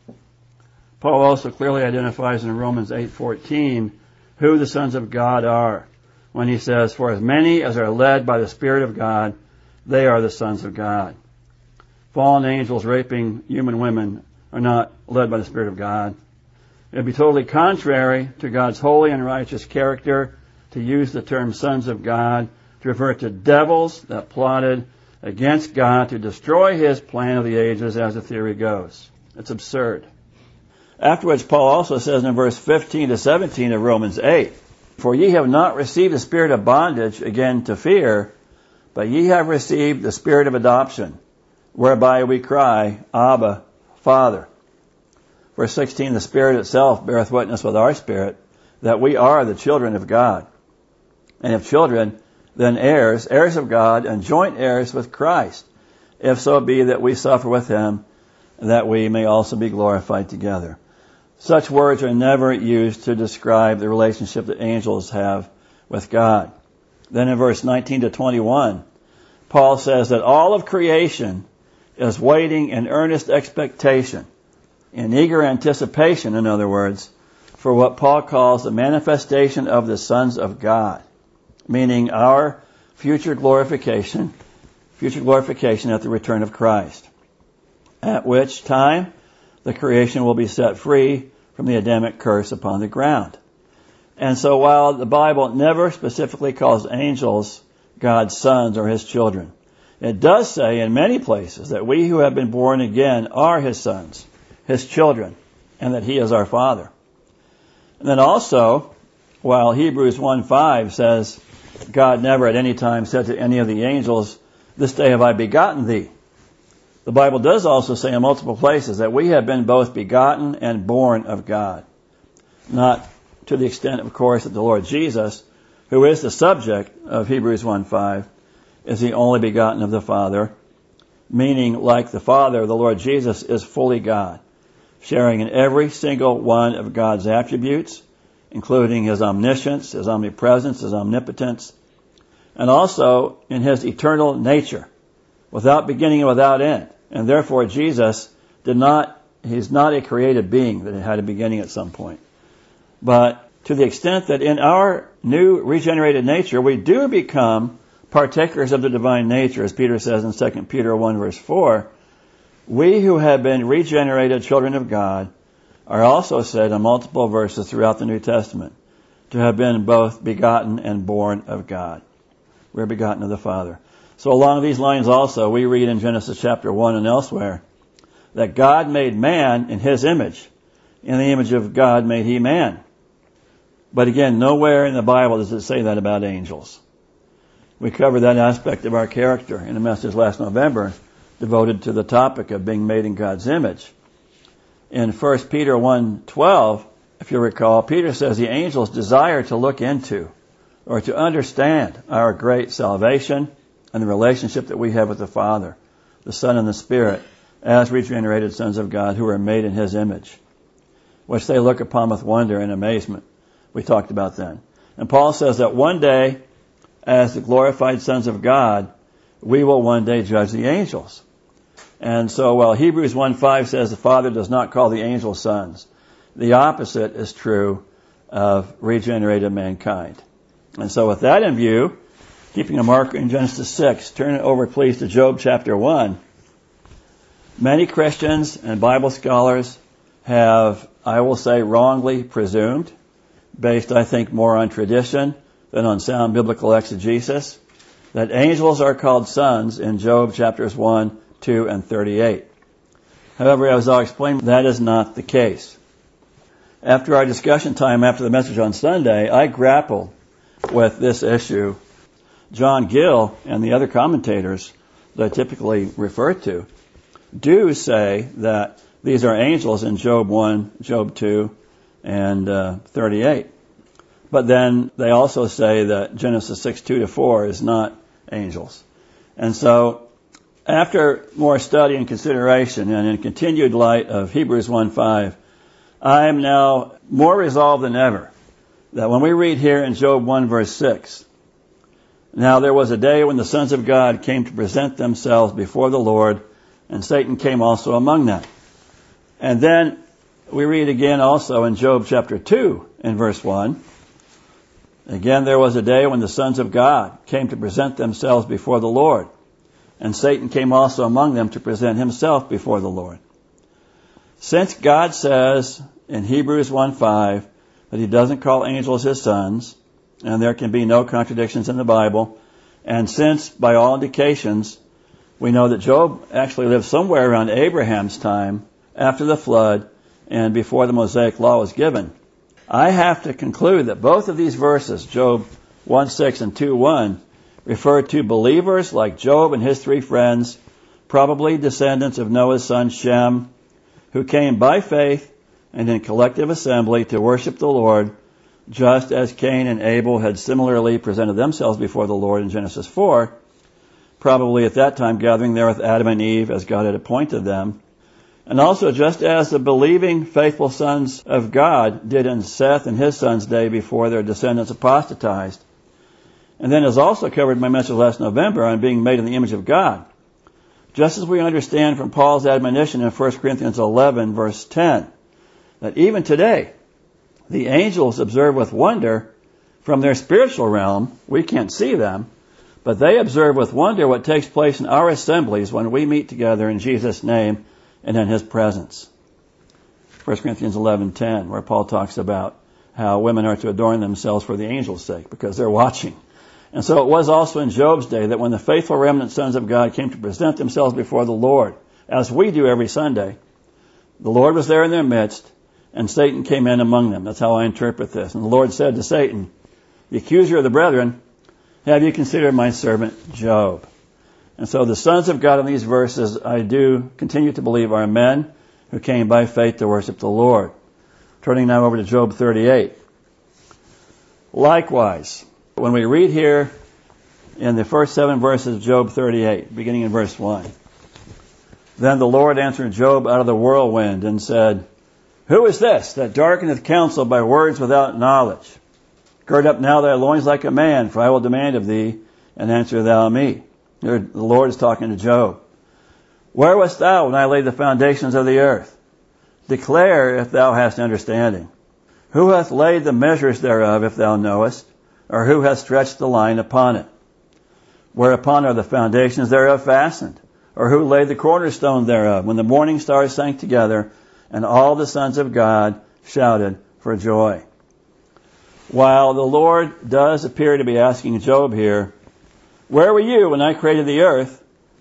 Paul also clearly identifies in Romans eight fourteen who the sons of God are, when he says, For as many as are led by the Spirit of God, they are the sons of God. Fallen angels raping human women are not led by the Spirit of God. It would be totally contrary to God's holy and righteous character to use the term sons of God to refer to devils that plotted against God to destroy His plan of the ages, as the theory goes. It's absurd. Afterwards, Paul also says in verse fifteen to seventeen of Romans eight, For ye have not received the spirit of bondage again to fear, but ye have received the spirit of adoption, whereby we cry, Abba, Father. Verse sixteen, the Spirit itself beareth witness with our spirit that we are the children of God. And if children, then heirs, heirs of God, and joint heirs with Christ, if so be that we suffer with him, that we may also be glorified together. Such words are never used to describe the relationship that angels have with God. Then in verse nineteen to twenty-one, Paul says that all of creation is waiting in earnest expectation, in eager anticipation, in other words, for what Paul calls the manifestation of the sons of God, meaning our future glorification, future glorification at the return of Christ, at which time the creation will be set free from the Adamic curse upon the ground. And so while the Bible never specifically calls angels God's sons or his children, it does say in many places that we who have been born again are his sons, his children, and that he is our Father. And then also, while Hebrews one five says, God never at any time said to any of the angels, this day have I begotten thee. The Bible does also say in multiple places that we have been both begotten and born of God. Not to the extent, of course, that the Lord Jesus, who is the subject of Hebrews one five, is the only begotten of the Father, meaning like the Father, the Lord Jesus is fully God, sharing in every single one of God's attributes, including his omniscience, his omnipresence, his omnipotence, and also in his eternal nature, without beginning and without end. And therefore Jesus did not, he's not a created being that had a beginning at some point. But to the extent that in our new regenerated nature, we do become partakers of the divine nature, as Peter says in Second Peter one verse four, we who have been regenerated children of God are also said in multiple verses throughout the New Testament to have been both begotten and born of God. We're begotten of the Father. So along these lines also, we read in Genesis chapter one and elsewhere that God made man in his image. In the image of God made he man. But again, nowhere in the Bible does it say that about angels. We covered that aspect of our character in a message last November devoted to the topic of being made in God's image. In First Peter one twelve, if you recall, Peter says the angels desire to look into or to understand our great salvation and the relationship that we have with the Father, the Son, and the Spirit as regenerated sons of God who are made in his image, which they look upon with wonder and amazement. We talked about then. And Paul says that one day, as the glorified sons of God, we will one day judge the angels. And so while Hebrews one five says the Father does not call the angels sons, the opposite is true of regenerated mankind. And so with that in view, keeping a marker in Genesis six, turn it over please to Job chapter one. Many Christians and Bible scholars have, I will say, wrongly presumed, based I think more on tradition than on sound biblical exegesis, that angels are called sons in Job chapters one, two, and thirty-eight. However, as I'll explain, that is not the case. After our discussion time after the message on Sunday, I grappled with this issue. John Gill and the other commentators that I typically refer to do say that these are angels in Job one, Job two, and uh, thirty-eight. But then they also say that Genesis six, two to four is not angels. And so after more study and consideration and in continued light of Hebrews one five, I am now more resolved than ever that when we read here in Job one verse six, now there was a day when the sons of God came to present themselves before the Lord, and Satan came also among them. And then we read again also in Job chapter two in verse one, again there was a day when the sons of God came to present themselves before the Lord, and Satan came also among them to present himself before the Lord. Since God says in Hebrews one five that he doesn't call angels his sons, and there can be no contradictions in the Bible, and since, by all indications, we know that Job actually lived somewhere around Abraham's time, after the flood, and before the Mosaic Law was given, I have to conclude that both of these verses, Job one six and two one, refer to believers like Job and his three friends probably descendants of Noah's son Shem, who came by faith and in collective assembly to worship the Lord, just as Cain and Abel had similarly presented themselves before the Lord in Genesis four, probably at that time gathering there with Adam and Eve as God had appointed them. And also just as the believing, faithful sons of God did in Seth and his sons' day before their descendants apostatized. And then is also covered in my message last November on being made in the image of God. Just as we understand from Paul's admonition in First Corinthians eleven, verse ten, that even today, the angels observe with wonder from their spiritual realm. We can't see them, but they observe with wonder what takes place in our assemblies when we meet together in Jesus' name and in His presence. First Corinthians eleven ten, where Paul talks about how women are to adorn themselves for the angels' sake, because they're watching. And so it was also in Job's day that when the faithful remnant sons of God came to present themselves before the Lord, as we do every Sunday, the Lord was there in their midst, and Satan came in among them. That's how I interpret this. And the Lord said to Satan, the accuser of the brethren, have you considered my servant Job? And so the sons of God in these verses, I do continue to believe, are men who came by faith to worship the Lord. Turning now over to Job thirty-eight. Likewise, when we read here in the first seven verses of Job thirty-eight, beginning in verse one, then the Lord answered Job out of the whirlwind and said, who is this that darkeneth counsel by words without knowledge? Gird up now thy loins like a man, for I will demand of thee, and answer thou me. Here, the Lord is talking to Job. Where wast thou when I laid the foundations of the earth? Declare if thou hast understanding. Who hath laid the measures thereof, if thou knowest? Or who hath stretched the line upon it? Whereupon are the foundations thereof fastened? Or who laid the cornerstone thereof, when the morning stars sang together, and all the sons of God shouted for joy? While the Lord does appear to be asking Job here, where were you when I created the earth?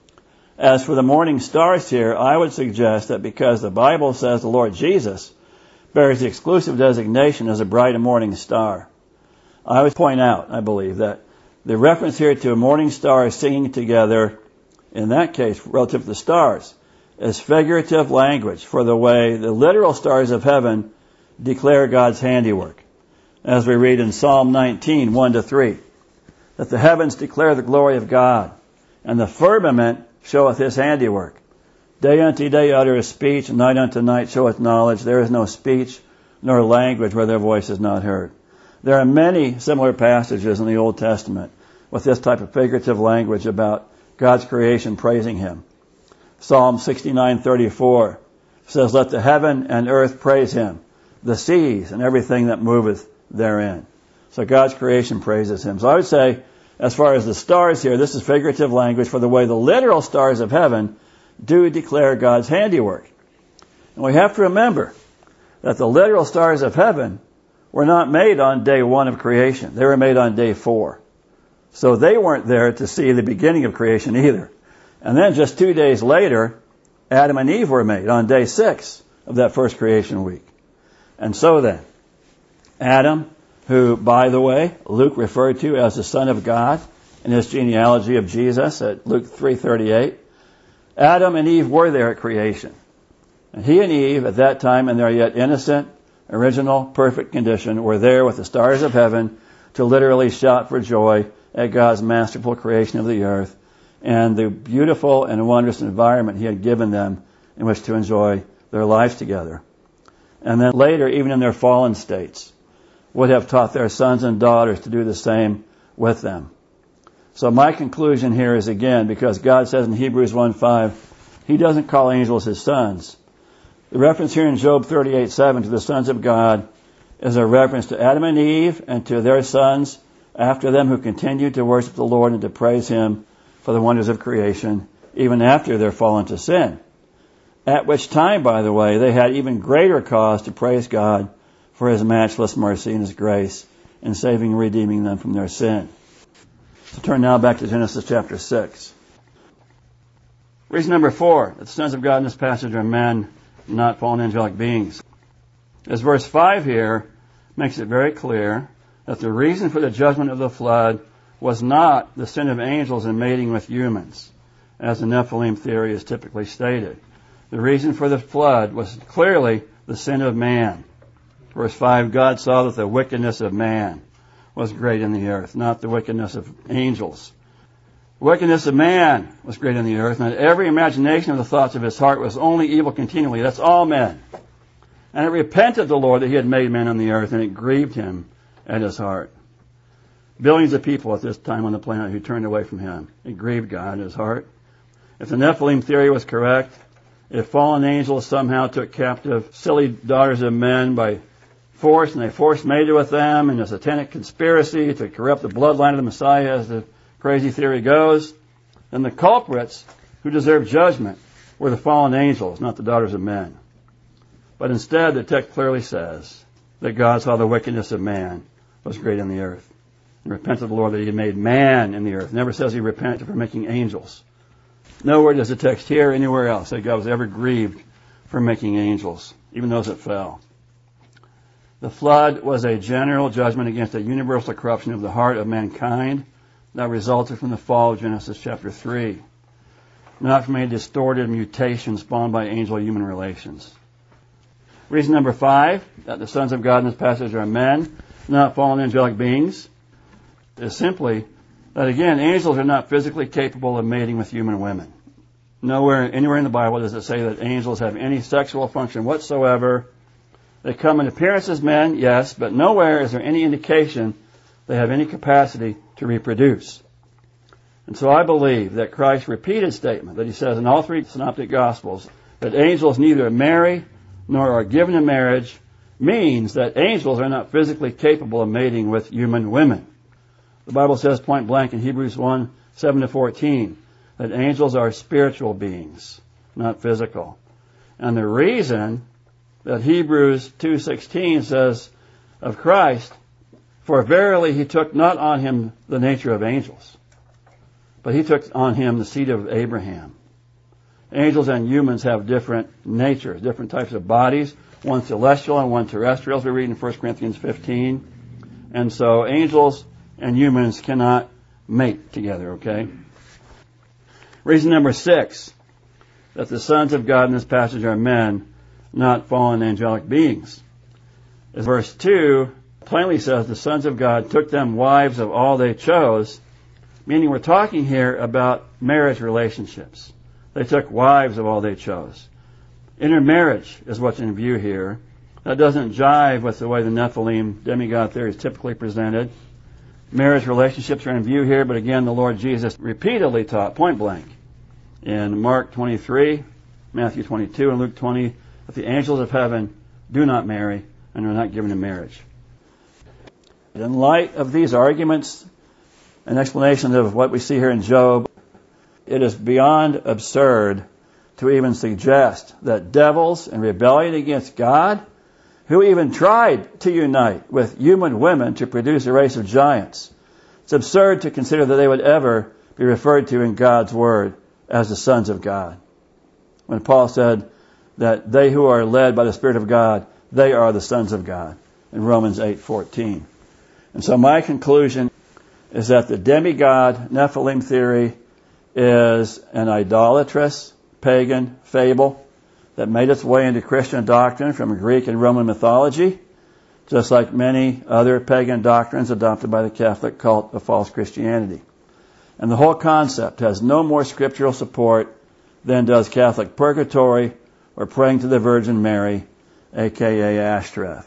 As for the morning stars here, I would suggest that because the Bible says the Lord Jesus bears the exclusive designation as a bright and morning star, I would point out, I believe, that the reference here to a morning star singing together, in that case, relative to the stars, is figurative language for the way the literal stars of heaven declare God's handiwork. As we read in Psalm nineteen, one to three, that the heavens declare the glory of God, and the firmament showeth His handiwork. Day unto day uttereth speech, and night unto night showeth knowledge. There is no speech nor language where their voice is not heard. There are many similar passages in the Old Testament with this type of figurative language about God's creation praising Him. Psalm sixty-nine thirty-four says, let the heaven and earth praise Him, the seas and everything that moveth therein. So God's creation praises Him. So I would say, as far as the stars here, this is figurative language for the way the literal stars of heaven do declare God's handiwork. And we have to remember that the literal stars of heaven were not made on day one of creation. They were made on day four. So they weren't there to see the beginning of creation either. And then just two days later, Adam and Eve were made on day six of that first creation week. And so then, Adam, who, by the way, Luke referred to as the Son of God in his genealogy of Jesus at Luke three thirty-eight, Adam and Eve were there at creation. And he and Eve, at that time, in their yet innocent, original, perfect condition, were there with the stars of heaven to literally shout for joy at God's masterful creation of the earth and the beautiful and wondrous environment He had given them in which to enjoy their lives together. And then later, even in their fallen states, would have taught their sons and daughters to do the same with them. So my conclusion here is, again, because God says in Hebrews one five, He doesn't call angels His sons. The reference here in Job thirty-eight seven to the sons of God is a reference to Adam and Eve and to their sons after them who continued to worship the Lord and to praise Him for the wonders of creation, even after their fall into sin. At which time, by the way, they had even greater cause to praise God for His matchless mercy and His grace in saving and redeeming them from their sin. So turn now back to Genesis chapter six. Reason number four, that the sons of God in this passage are men, not fallen angelic beings. As verse five here makes it very clear that the reason for the judgment of the flood was not the sin of angels in mating with humans. as the Nephilim theory is typically stated. The reason for the flood was clearly the sin of man. Verse five, God saw that the wickedness of man was great in the earth, not the wickedness of angels. The wickedness of man was great in the earth, and every imagination of the thoughts of his heart was only evil continually. That's all men. And it repented the Lord that he had made man on the earth, and it grieved him at his heart. Billions of people at this time on the planet who turned away from him. It grieved God at his heart. If the Nephilim theory was correct, if fallen angels somehow took captive silly daughters of men by force, and they force mated with them in a satanic conspiracy to corrupt the bloodline of the Messiah, as the crazy theory goes, then the culprits who deserve judgment were the fallen angels, not the daughters of men. But instead, the text clearly says that God saw the wickedness of man was great in the earth, and repented the Lord that he had made man in the earth. It never says he repented for making angels. Nowhere does the text here, anywhere else, say God was ever grieved for making angels, even those that fell. The flood was a general judgment against a universal corruption of the heart of mankind that resulted from the fall of Genesis chapter three, not from a distorted mutation spawned by angel-human relations. Reason number five, that the sons of God in this passage are men, not fallen angelic beings, is simply that, again, angels are not physically capable of mating with human women. Nowhere, anywhere in the Bible does it say that angels have any sexual function whatsoever. They come in appearance as men, yes, but nowhere is there any indication they have any capacity to reproduce. And so I believe that Christ's repeated statement that he says in all three synoptic gospels that angels neither marry nor are given in marriage means that angels are not physically capable of mating with human women. The Bible says point blank in Hebrews one, seven to fourteen, that angels are spiritual beings, not physical. And the reason that Hebrews two sixteen says of Christ, for verily he took not on him the nature of angels, but he took on him the seed of Abraham. Angels and humans have different natures, different types of bodies, one celestial and one terrestrial, as we read in First Corinthians fifteen. And so angels and humans cannot mate together, okay? Reason number six, that the sons of God in this passage are men, not fallen angelic beings. As verse two plainly says, the sons of God took them wives of all they chose, meaning we're talking here about marriage relationships. They took wives of all they chose. Intermarriage is what's in view here. That doesn't jive with the way the Nephilim demigod theory is typically presented. Marriage relationships are in view here, but again, the Lord Jesus repeatedly taught, point blank, in Mark twenty-three, Matthew twenty-two, and Luke twenty, that the angels of heaven do not marry and are not given in marriage. In light of these arguments and explanations of what we see here in Job, it is beyond absurd to even suggest that devils in rebellion against God, who even tried to unite with human women to produce a race of giants, it's absurd to consider that they would ever be referred to in God's Word as the sons of God. When Paul said that they who are led by the Spirit of God, they are the sons of God, in Romans eight fourteen. And so my conclusion is that the demigod Nephilim theory is an idolatrous pagan fable that made its way into Christian doctrine from Greek and Roman mythology, just like many other pagan doctrines adopted by the Catholic cult of false Christianity. And the whole concept has no more scriptural support than does Catholic purgatory or praying to the Virgin Mary, aka Ashtoreth.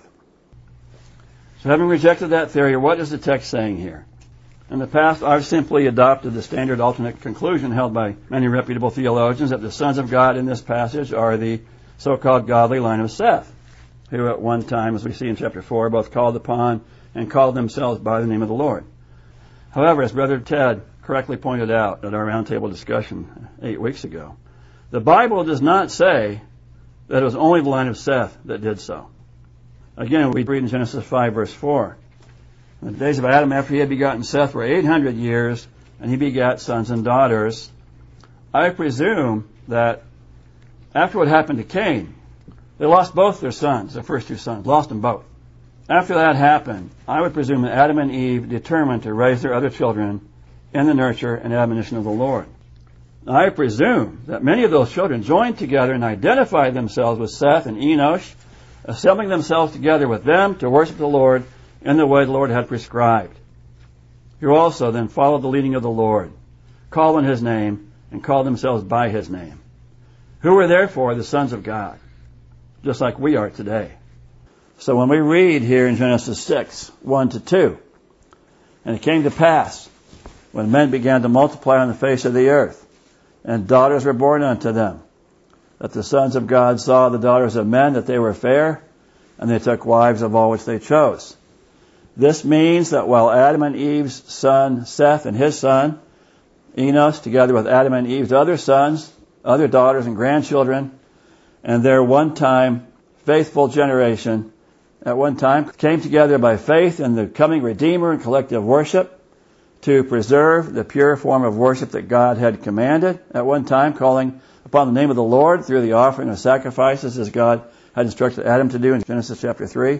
So having rejected that theory, what is the text saying here? In the past, I've simply adopted the standard alternate conclusion held by many reputable theologians that the sons of God in this passage are the so-called godly line of Seth, who at one time, as we see in chapter four, both called upon and called themselves by the name of the Lord. However, as Brother Ted correctly pointed out at our roundtable discussion eight weeks ago, the Bible does not say that it was only the line of Seth that did so. Again, we read in Genesis five, verse four, the days of Adam after he had begotten Seth were eight hundred years, and he begat sons and daughters. I presume that after what happened to Cain, they lost both their sons, their first two sons, lost them both. After that happened, I would presume that Adam and Eve determined to raise their other children in the nurture and admonition of the Lord. I presume that many of those children joined together and identified themselves with Seth and Enosh, assembling themselves together with them to worship the Lord in the way the Lord had prescribed, who also then followed the leading of the Lord, called on his name, and called themselves by his name, who were therefore the sons of God, just like we are today. So when we read here in Genesis six, one to two, and it came to pass, when men began to multiply on the face of the earth, and daughters were born unto them, that the sons of God saw the daughters of men, that they were fair, and they took wives of all which they chose. This means that while Adam and Eve's son Seth and his son Enos, together with Adam and Eve's other sons, other daughters and grandchildren, and their one-time faithful generation, at one time came together by faith in the coming Redeemer and collective worship to preserve the pure form of worship that God had commanded at one time, calling upon the name of the Lord through the offering of sacrifices as God had instructed Adam to do in Genesis chapter three.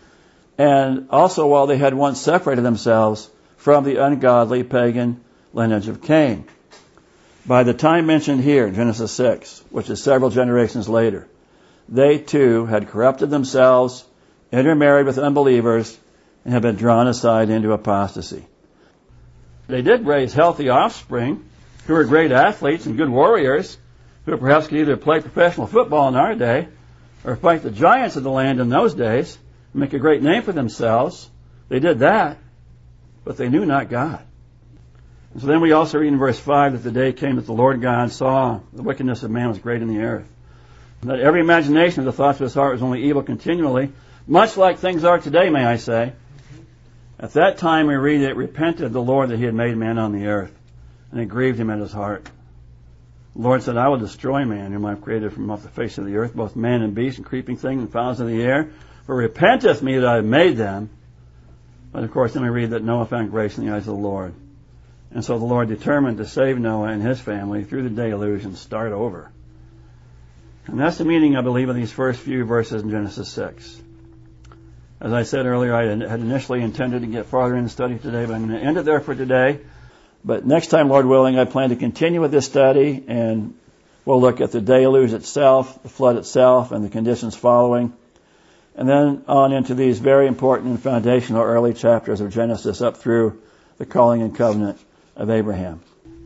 And also while they had once separated themselves from the ungodly pagan lineage of Cain. By the time mentioned here in Genesis six, which is several generations later, they too had corrupted themselves, intermarried with unbelievers, and had been drawn aside into apostasy. They did raise healthy offspring who were great athletes and good warriors, who perhaps could either play professional football in our day or fight the giants of the land in those days and make a great name for themselves. They did that, but they knew not God. And so then we also read in verse five that the day came that the Lord God saw the wickedness of man was great in the earth, and that every imagination of the thoughts of his heart was only evil continually, much like things are today, may I say. At that time we read that it repented the Lord that he had made man on the earth, and it grieved him at his heart. The Lord said, I will destroy man, whom I have created from off the face of the earth, both man and beast and creeping thing and fowls of the air. For repenteth me that I have made them. But of course then we read that Noah found grace in the eyes of the Lord. And so the Lord determined to save Noah and his family through the deluge and start over. And that's the meaning, I believe, of these first few verses in Genesis six. As I said earlier, I had initially intended to get farther in the study today, but I'm going to end it there for today. But next time, Lord willing, I plan to continue with this study, and we'll look at the deluge itself, the flood itself, and the conditions following, and then on into these very important and foundational early chapters of Genesis up through the calling and covenant of Abraham.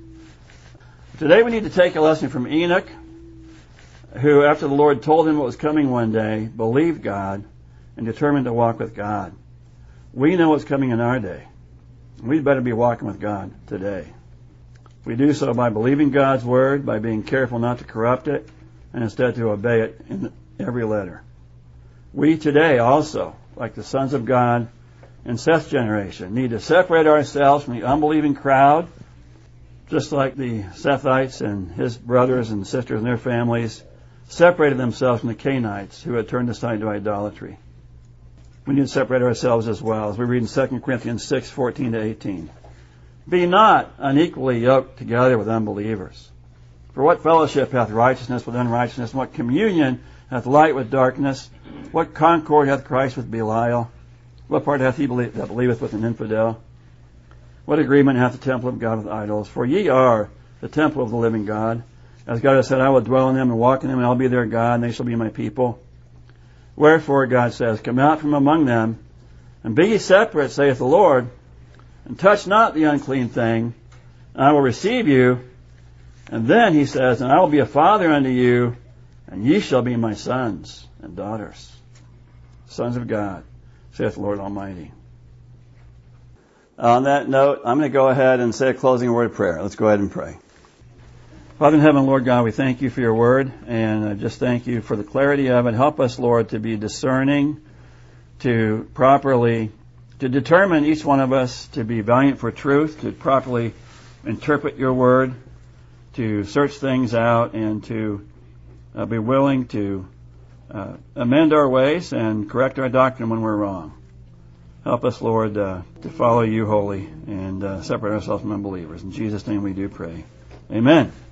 Today we need to take a lesson from Enoch, who, after the Lord told him what was coming one day, believed God and determined to walk with God. We know what's coming in our day. We'd better be walking with God today. We do so by believing God's word, by being careful not to corrupt it, and instead to obey it in every letter. We today also, like the sons of God in Seth's generation, need to separate ourselves from the unbelieving crowd, just like the Sethites and his brothers and sisters and their families separated themselves from the Canaanites who had turned aside to idolatry. We need to separate ourselves as well, as we read in Second Corinthians six, fourteen to eighteen. Be not unequally yoked together with unbelievers. For what fellowship hath righteousness with unrighteousness? What communion hath light with darkness? What concord hath Christ with Belial? What part hath he that believeth with an infidel? What agreement hath the temple of God with idols? For ye are the temple of the living God. As God has said, I will dwell in them and walk in them, and I'll be their God, and they shall be my people. Wherefore, God says, come out from among them, and be ye separate, saith the Lord, and touch not the unclean thing, and I will receive you. And then he says, and I will be a father unto you, and ye shall be my sons and daughters, sons of God, saith the Lord Almighty. On that note, I'm going to go ahead and say a closing word of prayer. Let's go ahead and pray. Father in heaven, Lord God, we thank you for your word, and I just thank you for the clarity of it. Help us, Lord, to be discerning, to properly, to determine each one of us to be valiant for truth, to properly interpret your word, to search things out, and to uh, be willing to uh, amend our ways and correct our doctrine when we're wrong. Help us, Lord, uh, to follow you wholly and uh, separate ourselves from unbelievers. In Jesus' name we do pray. Amen.